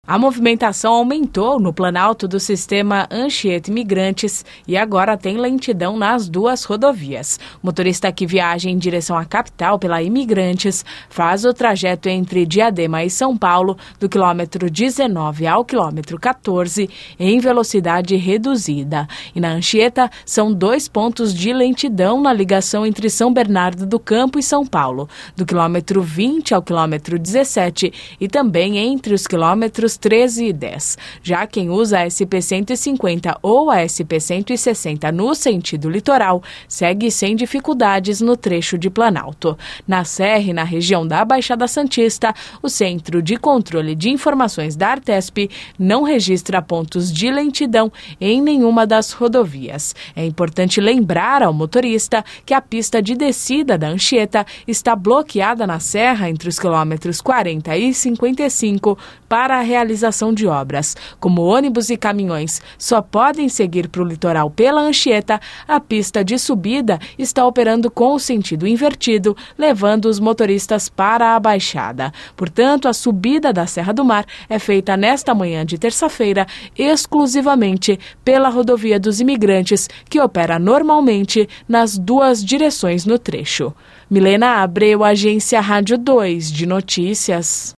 A movimentação aumentou no Planalto do sistema Anchieta Imigrantes e agora tem lentidão nas duas rodovias. O motorista que viaja em direção à capital pela Imigrantes faz o trajeto entre Diadema e São Paulo do quilômetro 19 ao quilômetro 14 em velocidade reduzida. E na Anchieta são 2 pontos de lentidão na ligação entre São Bernardo do Campo e São Paulo, do quilômetro 20 ao quilômetro 17 e também entre os quilômetros 13 e 10. Já quem usa a SP-150 ou a SP-160 no sentido litoral segue sem dificuldades no trecho de Planalto. Na Serra e na região da Baixada Santista, o Centro de Controle de Informações da Artesp não registra pontos de lentidão em nenhuma das rodovias. É importante lembrar ao motorista que a pista de descida da Anchieta está bloqueada na Serra entre os quilômetros 40 e 55 para a realização de obras. Como ônibus e caminhões só podem seguir para o litoral pela Anchieta, a pista de subida está operando com o sentido invertido, levando os motoristas para a Baixada. Portanto, a subida da Serra do Mar é feita nesta manhã de terça-feira exclusivamente pela Rodovia dos Imigrantes, que opera normalmente nas duas direções no trecho. Milena Abreu, Agência Rádio 2 de Notícias.